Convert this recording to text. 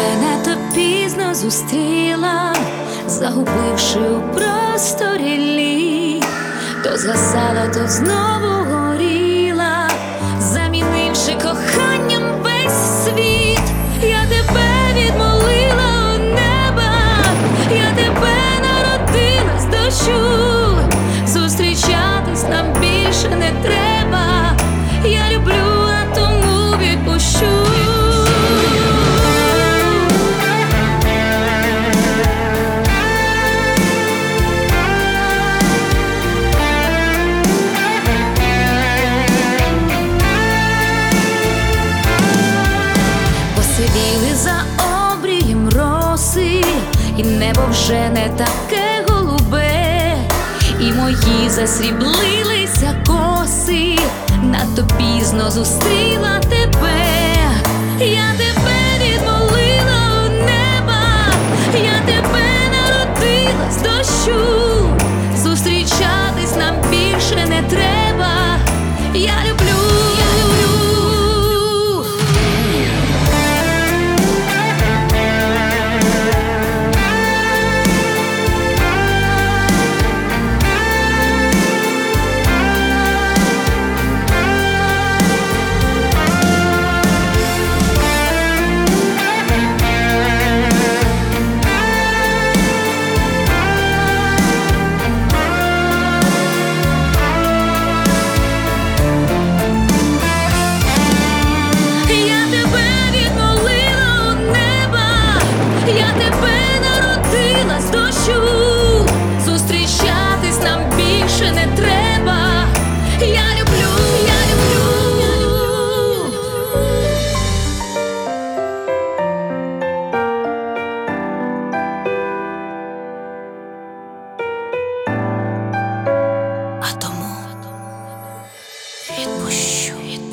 надто пізно зустріла, загубивши у просторі літ, то згасала, то знову горіла, замінивши коханням весь світ. Я тебе відмолила у неба, я тебе народила з дощу. Зустрічатись нам більше не треба, я люблю, а тому відпущу. Посивіли за обрієм роси, і небо вже не таке голубе, і мої засріблилися коси, надто пізно зустріла тебе. Я тебе відмолила у неба, я тебе народила з дощу. Зустрічатись нам більше не треба, я люблю. Я тебе народила з дощу, зустрічатись нам більше не треба, я люблю, я люблю, я люблю. А тому відпущу.